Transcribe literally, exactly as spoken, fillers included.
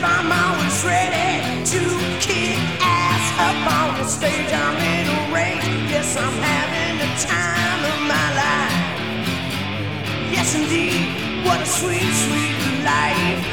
I'm always ready to kick ass up on the stage. I'm in a rage. Yes, I'm having the time of my life. Yes, indeed, what a sweet, sweet life.